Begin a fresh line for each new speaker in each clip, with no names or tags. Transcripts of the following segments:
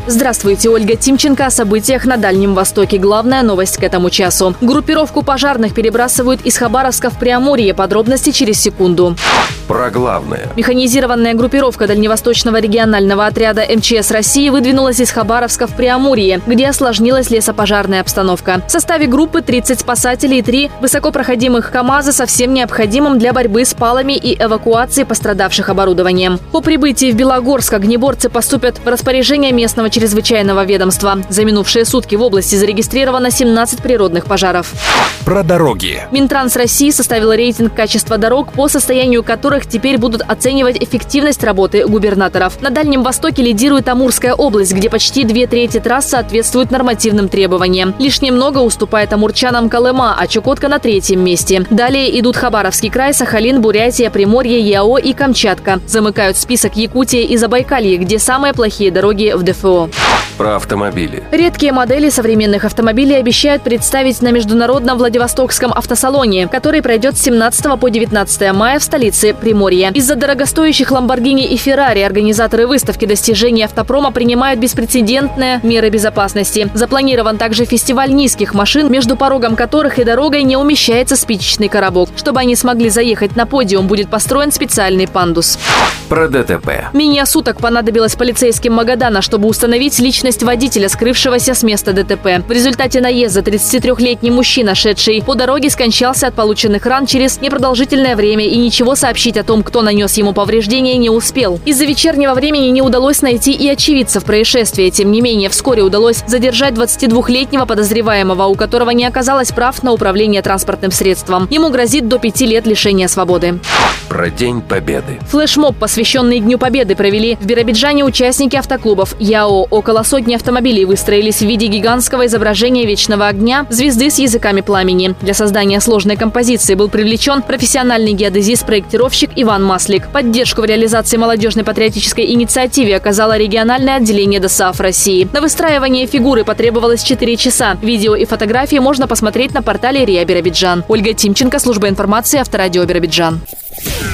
Здравствуйте, Ольга Тимченко о событиях на Дальнем Востоке. Главная новость к этому часу. Группировку пожарных перебрасывают из Хабаровска в Преамурье. Подробности через секунду.
Про главное.
Механизированная группировка Дальневосточного регионального отряда МЧС России выдвинулась из Хабаровска в Преамурье, где осложнилась лесопожарная обстановка. В составе группы 30 спасателей и 3 высокопроходимых КАМАЗа со всем необходимым для борьбы с палами и эвакуации пострадавших оборудованием. По прибытии в Белогорск огнеборцы поступят в распоряжение местного чрезвычайного ведомства. За минувшие сутки в области зарегистрировано 17 природных пожаров.
Про дороги.
Минтранс России составил рейтинг качества дорог, по состоянию которых теперь будут оценивать эффективность работы губернаторов. На Дальнем Востоке лидирует Амурская область, где почти 2/3 трасс соответствуют нормативным требованиям. Лишь немного уступает амурчанам Колыма, а Чукотка на 3-м месте. Далее идут Хабаровский край, Сахалин, Бурятия, Приморье, ЯО и Камчатка. Замыкают список Якутия и Забайкалье, где самые плохие дороги в ДФО.
Про автомобили.
Редкие модели современных автомобилей обещают представить на международном Владивостокском автосалоне, который пройдет с 17 по 19 мая в столице Приморья. Из-за дорогостоящих Lamborghini и Ferrari организаторы выставки достижений автопрома принимают беспрецедентные меры безопасности. Запланирован также фестиваль низких машин, между порогом которых и дорогой не умещается спичечный коробок. Чтобы они смогли заехать на подиум, будет построен специальный пандус.
Про ДТП.
Менее суток понадобилось полицейским Магадана, чтобы установить личность водителя, скрывшегося с места ДТП. В результате наезда 33-летний мужчина, шедший по дороге, скончался от полученных ран через непродолжительное время и ничего сообщить о том, кто нанес ему повреждения, не успел. Из-за вечернего времени не удалось найти и очевидцев происшествия. Тем не менее, вскоре удалось задержать 22-летнего подозреваемого, у которого не оказалось прав на управление транспортным средством. Ему грозит до 5 лет лишения свободы.
Про День Победы.
Флешмоб, посвященный Дню Победы, провели в Биробиджане участники автоклубов ЯО. Около сотни автомобилей выстроились в виде гигантского изображения вечного огня, звезды с языками пламени. Для создания сложной композиции был привлечен профессиональный геодезист-проектировщик Иван Маслик. Поддержку в реализации молодежной патриотической инициативе оказало региональное отделение ДОСААФ России. На выстраивание фигуры потребовалось 4 часа. Видео и фотографии можно посмотреть на портале РИА Биробиджан. Ольга Тимченко, служба информации, Авторадио Биробиджан.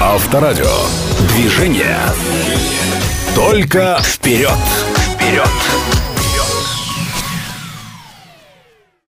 Авторадио. Движение. Только вперед. Вперед.